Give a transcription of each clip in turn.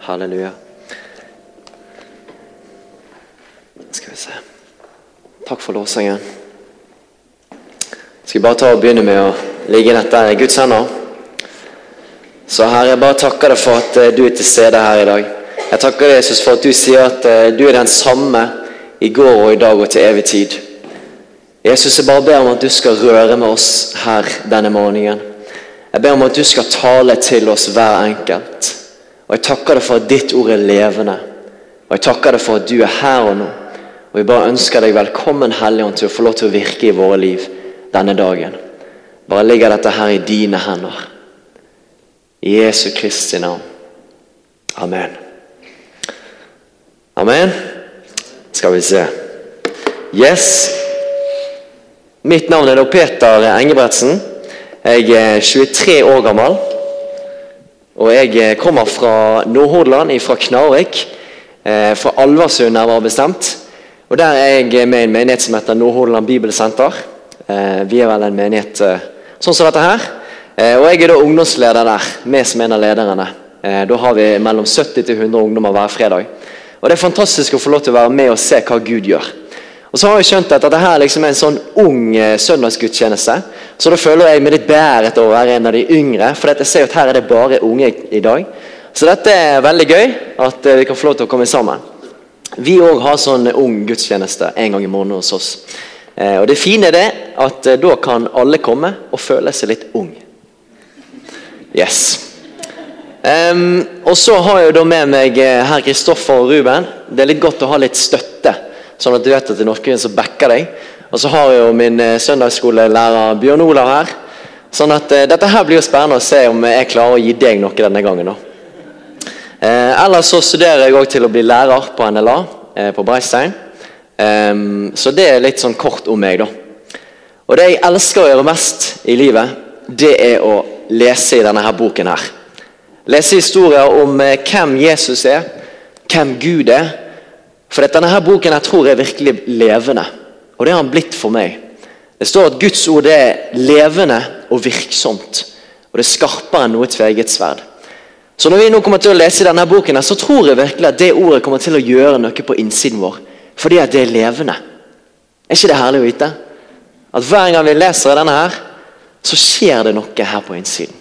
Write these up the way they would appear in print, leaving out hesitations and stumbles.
Halleluja. Skal vi se. Takk for lovsangen. Skal bare ta og begynne med å ligge dette i Guds hender. Så Herre, jeg bare takker deg for at du til stede her i dag. Jeg takker deg, Jesus, for at du sier at du den samme i går og i dag og til evig tid. Jesus, jeg bare ber om at du skal røre med oss her denne morgenen. Jeg ber om at du skal tale til oss hver enkelt. Og jeg takker deg for at ditt ord levende. Og jeg takker deg for at du her og nå. Og jeg bare ønsker deg velkommen, Helligånd, til å få lov til å virke i våre liv denne dagen. Bare ligger dette her i dine hender. I Jesu Kristi navn. Amen. Amen. Skal vi se. Yes. Mitt navn da Peter Engebretsen. Jeg 23 år gammel. Og jeg kommer fra Nordhordland, fra Knarvik. Fra Alversund nærmere bestemt. Og der jeg med en menighet som heter Nordhordland Bibelsenter. Vi vel en menighet sånn som dette her. Og jeg da ungdomsleder der, med som en av lederne. Da har vi mellom 70 til 100 ungdommer hver fredag. Og det fantastisk å få lov til å være med og se hva Gud gjør. Og så har jeg skjønt at dette her liksom er en sånn ung søndagsgudstjeneste. Så da føler jeg meg litt bedre til å være en av de yngre, for jeg ser at her det bare unge i dag. Så dette veldig gøy, at vi kan få lov til å komme sammen. Vi også har sånn ung gudstjeneste en gang i måneden hos oss. Og det fine er at da kan alle komme og føle seg litt ung. Yes. Og så har jeg da med meg her Kristoffer og Ruben. Det litt godt å ha litt støtte, sånn at du vet at det er noen som backer deg. Og så har jeg jo min søndagsskolelærer Bjørn Olav her. Sånn at dette her blir jo spennende å se om jeg klarer å gi deg noe denne gangen da. Ellers så studerer jeg også til å bli lærer på NLA, på Breistein. Så det er litt sånn kort om meg da. Og det jeg elsker å gjøre mest i livet, det er å lese i denne her boken her. Lese historier om hvem Jesus er, hvem Gud er. For denne her boken jeg tror er virkelig levende. Og det har han blitt for meg. Det står at Guds ord er levende og virksomt. Og det er skarpere enn noe tveegget sverd. Så når vi nå kommer til å lese i denne boken her, så tror jeg virkelig at det ordet kommer til å gjøre noe på innsiden vår. Fordi at det er levende. Er ikke det herlig å vite? At hver gang vi leser denne her, så skjer det noe her på innsiden.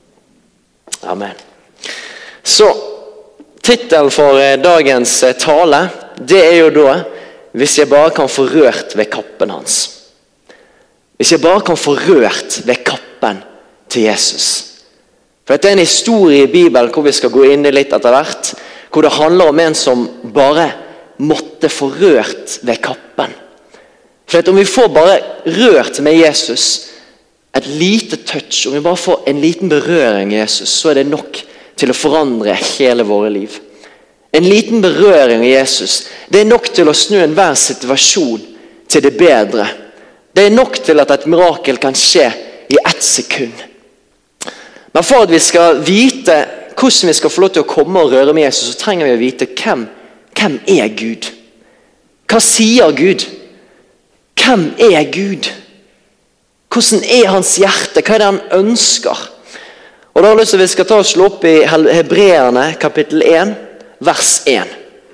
Amen. Så, titelen for dagens tale, det er jo da, hvis jeg bare kan få rørt ved kappen hans. Hvis jeg bare kan få rørt ved kappen til Jesus. For dette er en historie i Bibelen hvor vi skal gå inn i litt etter hvert, hvor det handler om en som bare måtte få rørt ved kappen. For om vi får bare rørt med Jesus, et lite touch, om vi bare får en liten berøring av Jesus, så er det nok til å forandre hele våre liv. En liten berøring av Jesus, det er nok til å snu enhver situasjon til det bedre. Det er nok til at et mirakel kan skje i ett sekund. Men for at vi skal vite hvordan vi skal få lov til å komme og røre med Jesus, så trenger vi å vite hvem er Gud? Hva sier Gud? Hvem er Gud? Hvordan er hans hjerte? Hva er det han ønsker? Og da har jeg lyst til at vi skal ta og slå opp i Hebreerne kapittel 1, vers 1.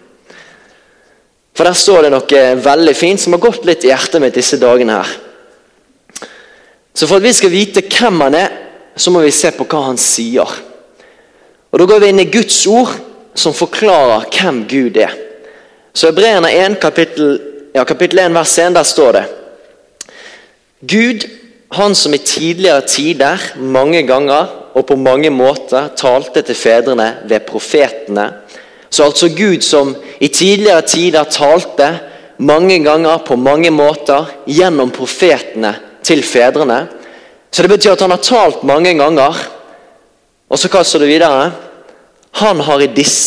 For der står det noe veldig fint som har gått litt i hjertet mitt disse dagene her. Så for at vi skal vite hvem han er, så må vi se på hva han sier. Og da går vi inn i Guds ord som forklarer hvem Gud er. Så Hebreerne 1, kapittel 1, vers 1, der står det: Gud, han som i tidligere tider mange ganger og på mange måter talte til fedrene ved profetene. Så altså Gud som i tidligere tider talte mange ganger på mange måter gjennom profetene til fedrene. Så det betyr at han har talt mange ganger. Og så hva står det videre? Han har i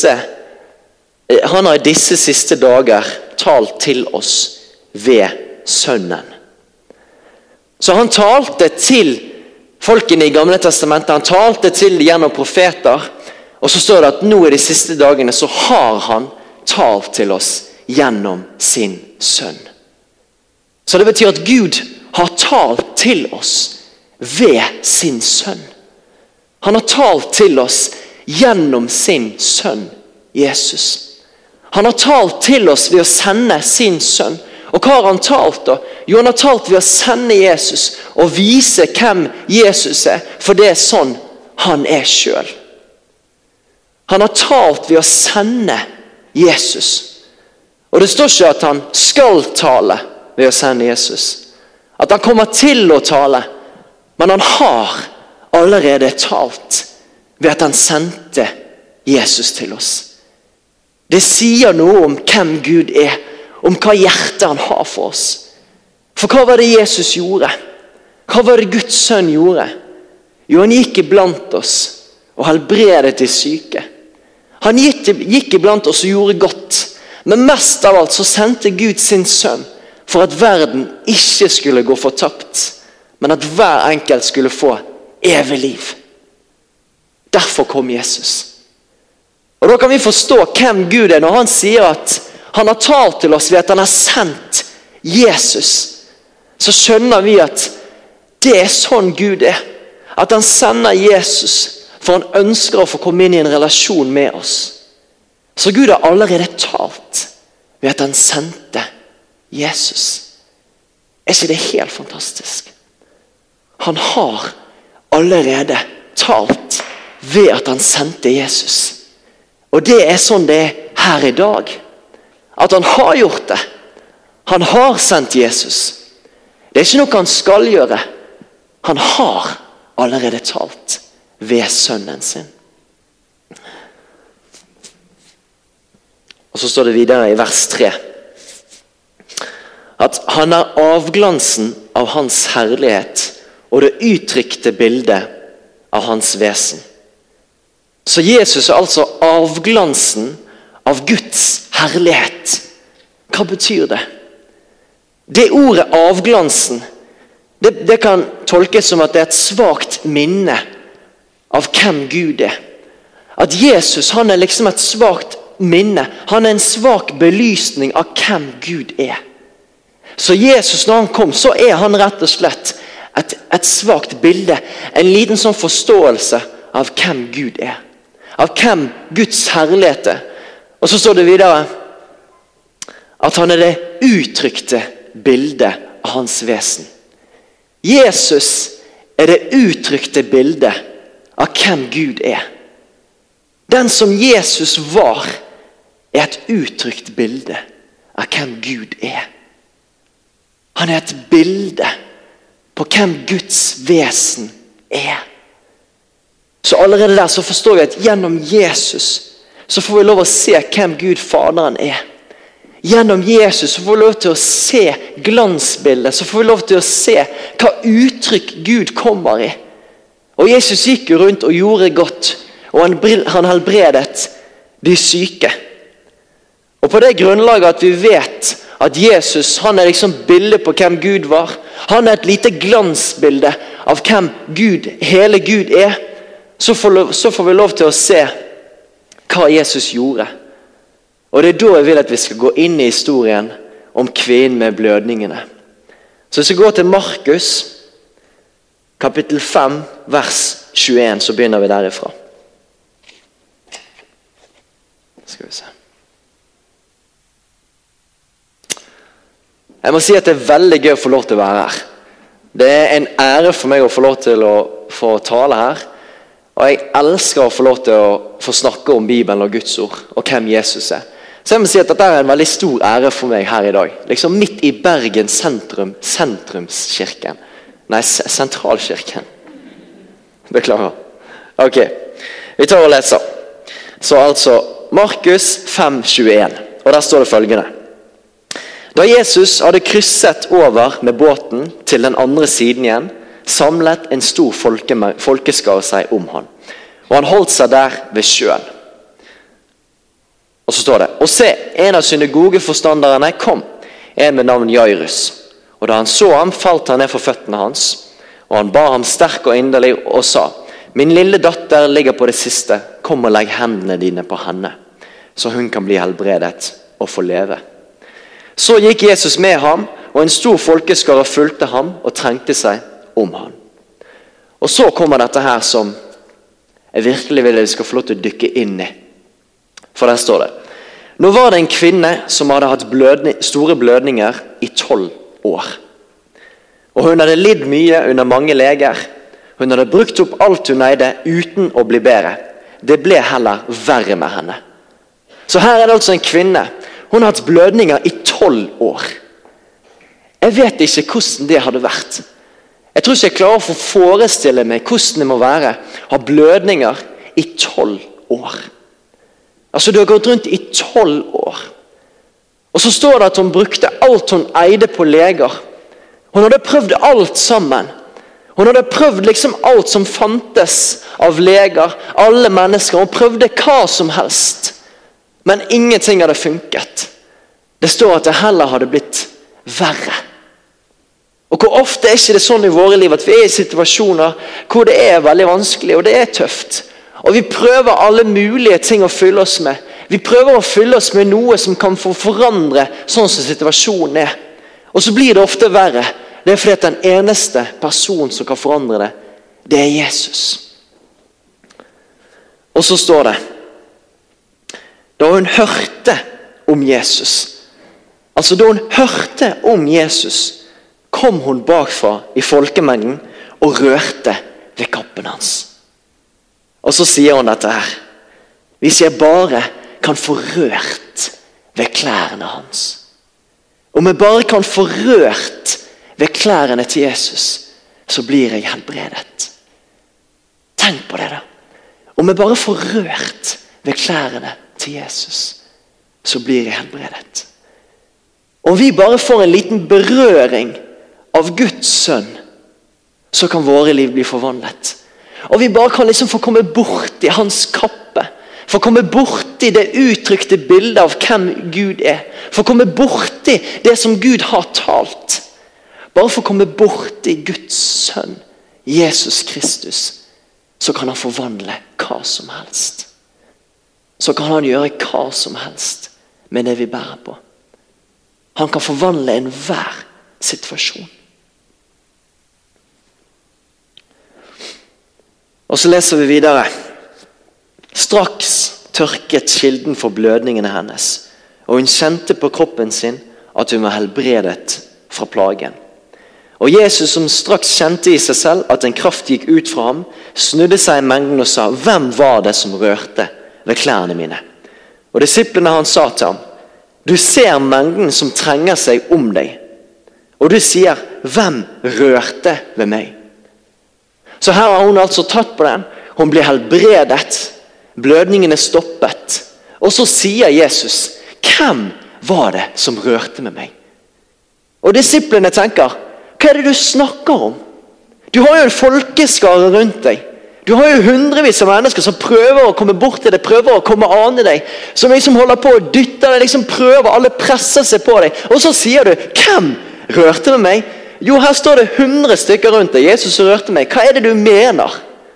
disse siste dager talt til oss ved Sønnen. Så han talte til folkene i Gamle Testamentet, han talte til gjennom profeter, og så står det at nå i de siste dagene så har han talt til oss gjennom sin sønn. Så det betyr at Gud har talt til oss ved sin sønn. Han har talt til oss gjennom sin sønn Jesus. Han har talt til oss ved å sende sin sønn. Og hva har han talt da? Jo, han har talt ved å sende Jesus og vise hvem Jesus er, for det er sånn han er selv. Han har talt ved å sende Jesus. Og det står ikke at han skal tale ved å sende Jesus. At han kommer til å tale, men han har allerede talt ved at han sendte Jesus til oss. Det sier noe om hvem Gud er, om hva hjertet han har for oss. For hva var det Jesus gjorde? Hva var det Guds sønn gjorde? Jo, han gikk iblant oss og helbredet de syke. Han gikk iblant oss og gjorde godt. Men mest av alt så sendte Gud sin sønn for at verden ikke skulle gå fortapt, men at hver enkelt skulle få evig liv. Derfor kom Jesus. Og da kan vi forstå hvem Gud er når han sier at han har talt til oss ved at han har sendt Jesus. Så skjønner vi at det er sånn Gud er. At han sender Jesus for han ønsker å få komme inn i en relasjon med oss. Så Gud har allerede talt ved at han sendte Jesus. Er ikke det helt fantastisk? Han har allerede talt ved at han sendte Jesus. Og det er sånn det er her i dag. At han har gjort det. Han har sendt Jesus. Det er ikke noe han skal gjøre. Han har allerede talt ved sønnen sin. Og så står det videre i vers 3. At han er avglansen av hans herlighet og det uttrykte bildet av hans vesen. Så Jesus er altså avglansen av Guds herlighet. Hva betyr det? Det ordet avglansen, det kan tolkes som at det er et svagt minne av hvem Gud er. At Jesus, han er liksom et svagt minne. Han er en svak belysning av hvem Gud er. Så Jesus, når han kom, så er han rett og slett et svagt bilde. En liten sånn forståelse av hvem Gud er. Av hvem Guds herlighet er. Og så står det videre at han er det uttrykte bildet av hans vesen. Jesus er det uttrykte bildet av hvem Gud er. Den som Jesus var, er et uttrykt bilde av hvem Gud er. Han er et bilde på hvem Guds vesen er. Så allerede der så forstår vi at gjennom Jesus så får vi lov å se hvem Gud Faderen er. Gjennom Jesus så får vi lov til å se glansbildet, så får vi lov til å se hva uttrykk Gud kommer i. Og Jesus gikk jo rundt og gjorde godt, og han helbredet de syke. Og på det grunnlaget at vi vet at Jesus, han er liksom bildet på hvem Gud var. Han er et lite glansbilde av hvem Gud, hele Gud er. Så får vi lov til å se hva Jesus gjorde. Og det er da jeg vil at vi skal gå inn i historien om kvinnen med blødningene. Så hvis vi går til Markus, kapittel 5, vers 21, så begynner vi derifra. Skal vi se. Jeg må si at det er veldig gøy å få lov til å være her. Det er en ære for meg å få lov til å få tale her. Og jeg elsker å få lov til å få snakke om Bibelen og Guds ord, og hvem Jesus er. Så jeg må si at dette er en veldig stor ære for meg her i dag. Liksom midt i Bergen sentrum, sentrumskirken. Nei, sentralkirken. Beklager. Ok, vi tar og leser. Så altså, Markus 5:21, og der står det følgende. Da Jesus hadde krysset over med båten til den andre siden igjen, samlet en stor folkeskare seg om han. Og han holdt seg der ved sjøen. Og så står det, og se, en av synagogeforstanderne kom, en med navn Jairus. Og da han så ham, falt han ned for føttene hans, og han ba ham sterk og inderlig og sa, min lille datter ligger på det siste, kom og legg hendene dine på henne, så hun kan bli helbredet og få leve. Så gikk Jesus med ham, og en stor folkeskare fulgte ham og trengte seg om ham. Og så kommer dette her som jeg virkelig vil at vi skal få lov til å dykke inn i. For der står det: Nå var det en kvinne som hadde hatt store blødninger i 12 år. Og hun hadde lidd mye under mange leger. Hun hadde brukt opp alt hun eide uten å bli bedre. Det ble heller verre med henne. Så her er det altså en kvinne. Hun har hatt blødninger i 12 år. Jeg vet ikke hvordan det hadde vært. Jeg tror ikke jeg klarer å forestille meg hvordan det må være å ha blødninger i 12 år. Altså, du har gått rundt i 12 år. Og så står det at hun brukte alt hun eide på leger. Hun hadde prøvd alt sammen. Hun hadde prøvd liksom alt som fantes av leger, alle mennesker. Hun prøvde hva som helst. Men ingenting hadde funket. Det står at det heller hadde blitt verre. Og hvor ofte er ikke det sånn i våre liv at vi er i situasjoner hvor det er veldig vanskelig og det er tøft. Og vi prøver alle mulige ting å fylle oss med. Vi prøver å fylle oss med noe som kan få forandre sånn som situasjonen er. Og så blir det ofte verre. Det er fordi at den eneste person som kan forandre det, det er Jesus. Og så står det: Da hun hørte om Jesus, altså da hun hørte om Jesus, kom hun bakfra i folkemengden og rørte ved kappen hans. Og så sier hun dette her: Hvis jeg bare kan få rørt ved klærne hans. Om jeg bare kan få rørt ved klærne til Jesus, så blir jeg helbredet. Tenk på det da. Om jeg bare får rørt ved klærne til Jesus, så blir jeg helbredet. Om vi bare får en liten berøring av Guds sønn, så kan våre liv bli forvandlet. Og vi bare kan liksom få komme bort i hans kappe, få komme bort i det uttrykte bildet av hvem Gud er, få komme bort i det som Gud har talt. Bare få komme bort i Guds sønn, Jesus Kristus, så kan han forvandle hva som helst. Så kan han gjøre hva som helst med det vi bærer på. Han kan forvandle enhver situasjon. Og så leser vi videre. Straks tørket kilden for blødningene hennes, og hun kjente på kroppen sin at hun var helbredet fra plagen. Og Jesus, som straks kjente i seg selv at en kraft gikk ut fra ham, snudde seg i mengden og sa: Hvem var det som rørte ved klærne mine? Og disiplene han sa til ham: Du ser mengden som trenger seg om deg, og du sier: Hvem rørte ved meg? Så her har hun altså tatt på den. Hun blir helbredet. Blødningene stoppet. Og så sier Jesus: Hvem var det som rørte med meg? Og disiplene tenker: Hva er det du snakker om? Du har jo en folkeskare rundt deg. Du har jo hundrevis av mennesker som prøver å komme bort til deg, prøver å komme an i deg, som liksom holder på å dytte deg, liksom prøver, alle presser seg på deg. Og så sier du: Hvem rørte med meg? Jo, her står det 100 stykker rundt deg. Jesus rørte meg. Hva er det du mener?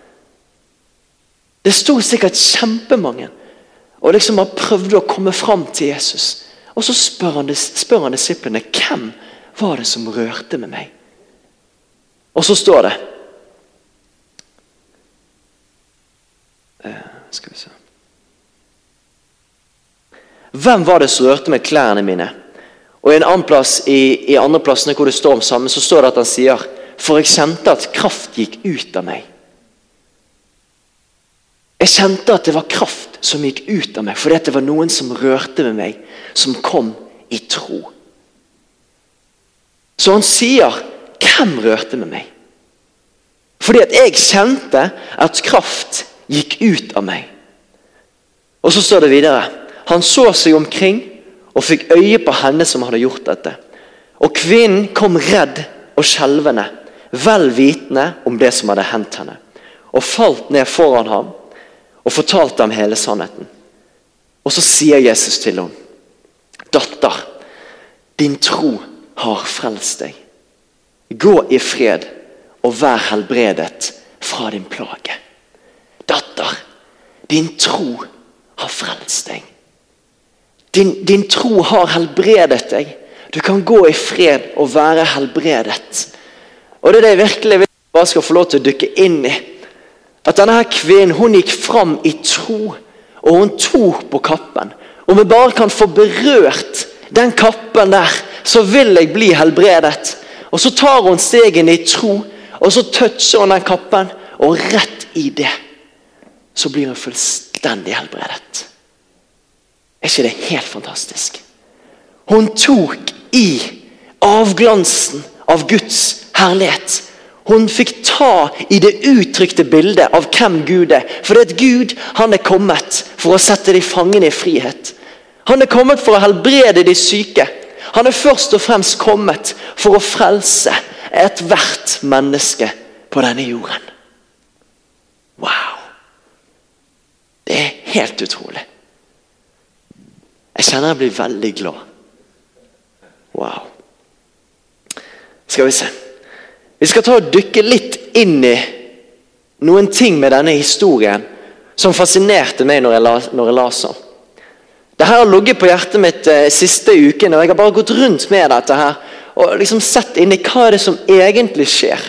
Det stod sikkert kjempemange, og liksom har prøvd å komme fram til Jesus. Og så spør han disiplene: Hvem var det som rørte med meg? Og så står det, skal vi se, hvem var det som rørte med klærne mine? Og i en annen plass, i andre plassene hvor det står om samme, så står det at han sier: For jeg kjente at kraft gikk ut av meg. Jeg kjente at det var kraft som gikk ut av meg, fordi at det var noen som rørte med meg, som kom i tro. Så han sier: Hvem rørte med meg? Fordi at jeg kjente at kraft gikk ut av meg. Og så står det videre: Han så seg omkring og fikk øye på henne som hadde gjort dette. Og kvinnen kom redd og skjelvende, vel vitende om det som hadde hendt henne, og falt ned foran ham og fortalte ham hele sannheten. Og så sier Jesus til henne: Datter, din tro har frelst deg. Gå i fred og vær helbredet fra din plage. Datter, din tro har frelst deg. Din tro har helbredet deg. Du kan gå i fred og være helbredet. Og det er det jeg virkelig vil bare skal få lov til å dykke inn i. At denne her kvinnen, hun gikk fram i tro, og hun tok på kappen. Om jeg bare kan få berørt den kappen der, så vil jeg bli helbredet. Og så tar hun stegene i tro, og så toucher hun den kappen, og rett i det, så blir hun fullstendig helbredet. Er ikke det helt fantastisk? Hun tok i avglansen av Guds herlighet. Hun fikk ta i det uttrykte bildet av hvem Gud er. For det er Gud, han er kommet for å sette de fangene i frihet. Han er kommet for å helbrede de syke. Han er først og fremst kommet for å frelse et hvert menneske på denne jorden. Wow! Det er helt utrolig. Jeg kjenner jeg blir veldig glad. Wow. Skal vi se. Vi skal ta og dykke litt inn i noen ting med denne historien som fascinerte meg når jeg las den. Dette har ligget på hjertet mitt siste uken, og jeg har bare gått rundt med dette her, og liksom sett inn i hva er det som egentlig skjer.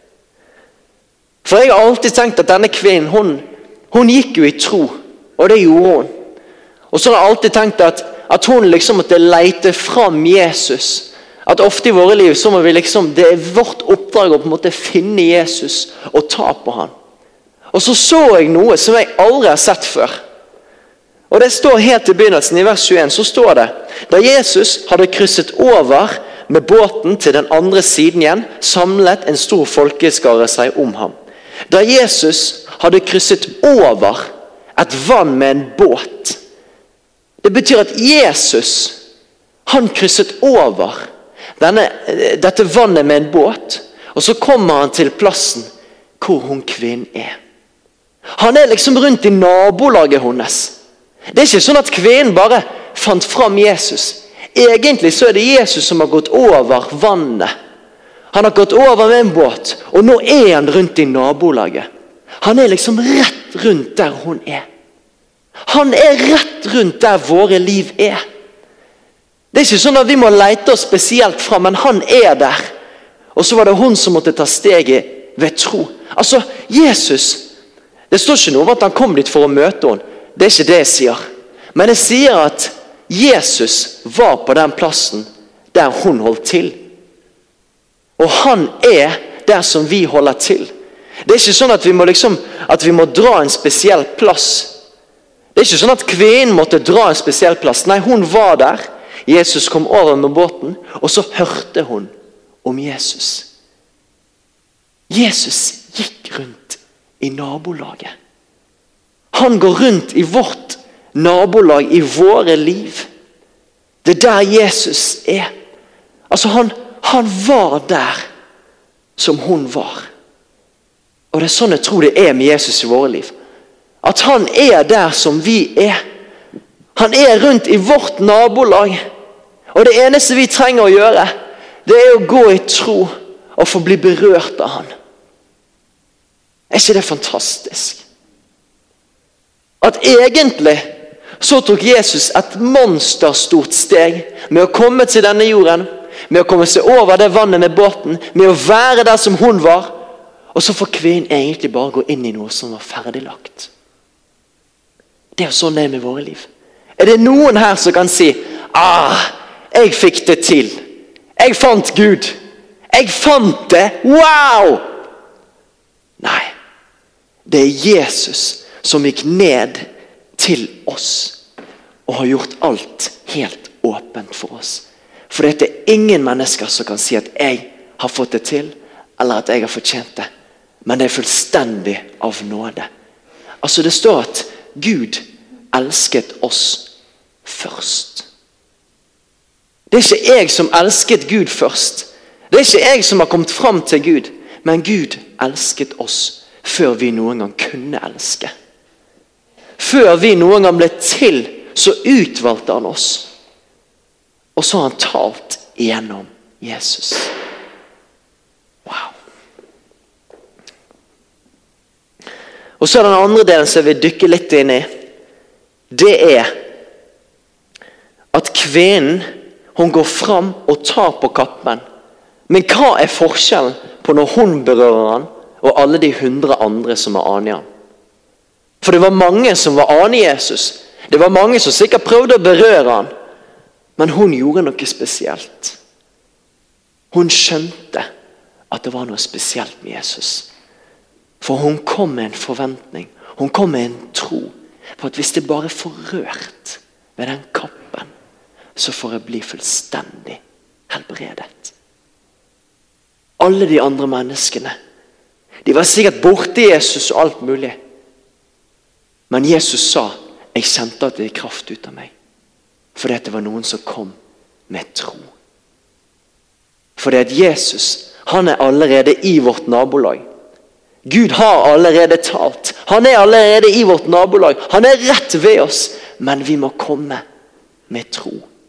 For jeg har alltid tenkt at denne kvinnen, hun gikk jo i tro, og det gjorde hun. Og så har jeg alltid tenkt at hun liksom måtte lete fram Jesus. At ofte i våre liv så må vi liksom, det er vårt oppdrag å på en måte finne Jesus og ta på han. Og så jeg noe som jeg aldri har sett før. Og det står helt i begynnelsen, i vers 21, så står det: Da Jesus hadde krysset over med båten til den andre siden igjen, samlet en stor folkeskare seg om ham. Da Jesus hadde krysset over et vann med en båt. Det betyr at Jesus, han krysset over dette vannet med en båt, og så kommer han til plassen hvor hun kvinnen er. Han er liksom rundt i nabolaget hennes. Det er ikke sånn at kvinnen bare fant fram Jesus. Egentlig så er det Jesus som har gått over vannet. Han har gått over med en båt, og nå er han rundt i nabolaget. Han er liksom rett rundt der hun er. Han er rett rundt der våre liv er. Det er ikke sånn at vi må lete oss spesielt fram, men han er der. Og så var det hun som måtte ta steget ved tro. Altså, Jesus, det står ikke noe om at han kom dit for å møte henne. Det er ikke det jeg sier. Men jeg sier at Jesus var på den plassen der hun holdt til. Og han er der som vi holder til. Det er ikke sånn at vi må dra en spesiell plass. Det er ikke sånn at kvinnen måtte dra en spesiell plass. Nei, hun var der. Jesus kom over med båten, og så hørte hun om Jesus. Jesus gikk rundt i nabolaget. Han går rundt i vårt nabolag, i våre liv. Det er der Jesus er. Altså han var der som hun var. Og det er sånn jeg tror det er med Jesus i våre liv. At han er der som vi er. Han er rundt i vårt nabolag. Og det eneste vi trenger å gjøre, det er å gå i tro og få bli berørt av han. Er ikke det fantastisk? At egentlig så tok Jesus et monsterstort steg med å komme til denne jorden, med å komme seg over det vannet med båten, med å være der som hun var, og så får kvinnen egentlig bare gå inn i noe som var ferdiglagt. Det er jo sånn det er med våre liv. Er det noen her som kan si, jeg fikk det til. Jeg fant Gud. Jeg fant det. Wow! Nei. Det er Jesus som gikk ned til oss og har gjort alt helt åpent for oss. For det er ingen mennesker som kan si at jeg har fått det til, eller at jeg har fortjent det. Men det er fullstendig av nåde. Altså det står at Gud elsket oss først. Det er ikke jeg som elsket Gud først. Det er ikke jeg som har kommet fram til Gud. Men Gud elsket oss før vi noen gang kunne elske. Før vi noen gang ble til, så utvalgte han oss. Og så har han talt igjennom Jesus. Wow. Og så er den andre delen som jeg vil dykke litt inn i. Det er at kvinnen, hun går fram og tar på kappen. Men hva er forskjellen på når hun berører han, og alle de 100 andre som er annet han? For det var mange som var ane Jesus. Det var mange som sikkert prøvde å berøre han. Men hun gjorde noe spesielt. Hun skjønte at det var noe spesielt med Jesus. For hun kom med en forventning. Hun kom med en tro. For at hvis det bare får rørt ved den kappen, så får jeg bli fullstendig helbredet. Alle de andre menneskene, de var sikkert borte i Jesus og alt mulig. Men Jesus sa, jeg kjente at det gikk kraft ut av meg. Fordi at det var noen som kom med tro. Fordi at Jesus, han er allerede i vårt nabolag. Gud har allerede talt. Han er allerede i vårt nabolag. Han er rett ved oss. Men vi må komme med tro.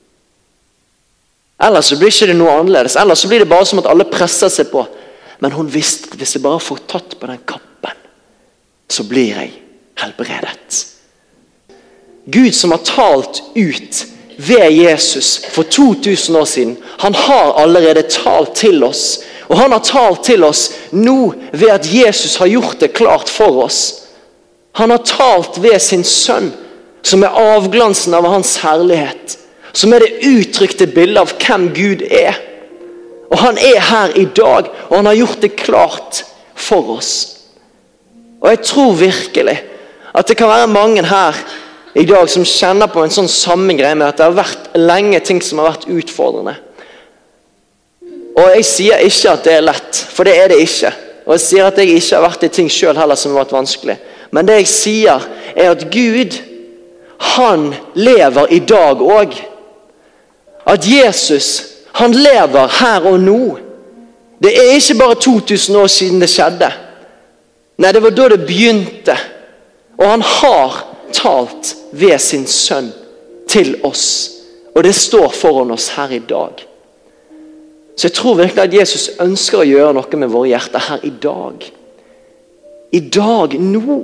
Ellers så blir ikke det noe annerledes. Ellers så blir det bare som at alle presser seg på. Men hun visste at hvis jeg bare får tatt på den kappen, så blir jeg helbredet. Gud som har talt ut ved Jesus for 2000 år siden, han har allerede talt til oss. Og han har talt til oss nå ved at Jesus har gjort det klart for oss. Han har talt ved sin sønn, som er avglansen av hans herlighet. Som er det uttrykte bildet av hvem Gud er. Og han er her i dag, og han har gjort det klart for oss. Og jeg tror virkelig at det kan være mange her i dag som kjenner på en sånn samme greie med at det har vært lenge ting som har vært utfordrende. Og jeg sier ikke at det er lett, for det er det ikke. Og jeg sier at jeg ikke har vært i ting selv heller som har vært vanskelig. Men det jeg sier er at Gud, han lever i dag også. At Jesus, han lever her og nå. Det er ikke bare 2000 år siden det skjedde. Nei, det var da det begynte. Og han har talt ved sin sønn til oss. Og det står foran oss her i dag. Så jeg tror virkelig at Jesus ønsker å gjøre noe med våre hjerter her i dag. I dag, nå.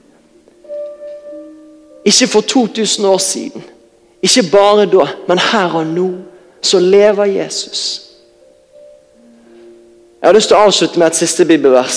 Ikke for 2000 år siden. Ikke bare da, men her og nå. Så lever Jesus. Jeg har lyst til å avslutte med et siste bibelvers.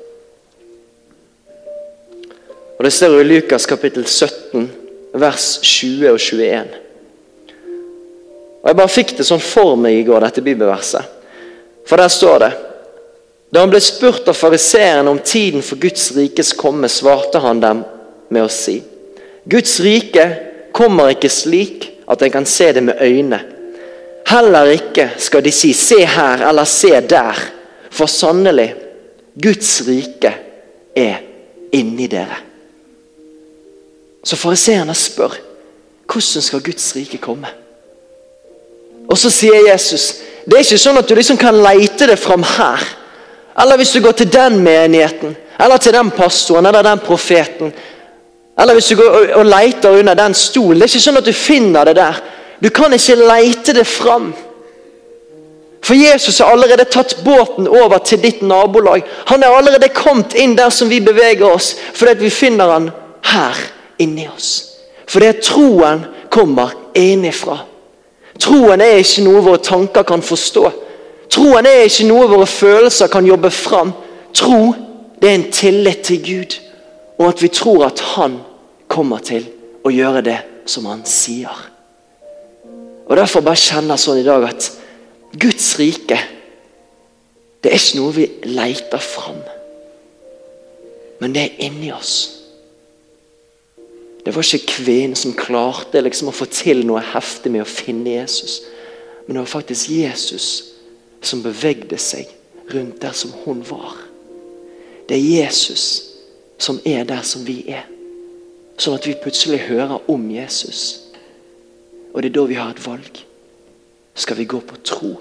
Og det står i Lukas kapittel 17, vers 20 og 21. Og jeg bare fikk det sånn for meg i går, dette bibelverset. For der står det: Da han ble spurt av fariseerne om tiden for Guds rikes komme, svarte han dem med å si: Guds rike kommer ikke slik at jeg kan se det med øynene. Heller ikke skal de si, se her eller se der. For sannelig, Guds rike er inni dere. Så fariseerne spør: hvordan skal Guds rike komme? Og så sier Jesus, det er ikke sånn at du liksom kan leite det fram her. Eller hvis du går til den menigheten, eller til den pastoren, eller den profeten. Eller hvis du går og leiter under den stolen. Det er ikke sånn at du finner det der. Du kan ikke leite det fram. For Jesus har allerede tatt båten over til ditt nabolag. Han er allerede kommet inn der som vi beveger oss, fordi vi finner han her inni oss. Fordi troen kommer innifra. Troen er ikke noe våre tanker kan forstå. Troen er ikke noe våre følelser kan jobbe fram. Tro, det er en tillit til Gud, og at vi tror at han kommer til å gjøre det som han sier. Og derfor bare kjenner sånn i dag at Guds rike, det er ikke noe vi leter fram, men det er inni oss. Det var ikke kvinnen som klarte liksom å få til noe heftig med å finne Jesus. Men det var faktisk Jesus som bevegde seg rundt der som hun var. Det er Jesus som er der som vi er. Sånn at vi plutselig hører om Jesus. Og det er da vi har et valg. Skal vi gå på tro?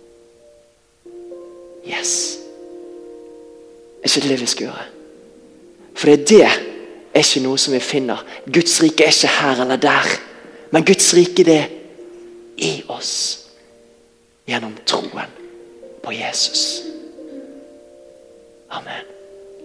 Yes. Er ikke det vi skal gjøre? For det er ikke noe som vi finner. Guds rike er ikke her eller der. Men Guds rike, det er i oss. Gjennom troen på Jesus. Amen.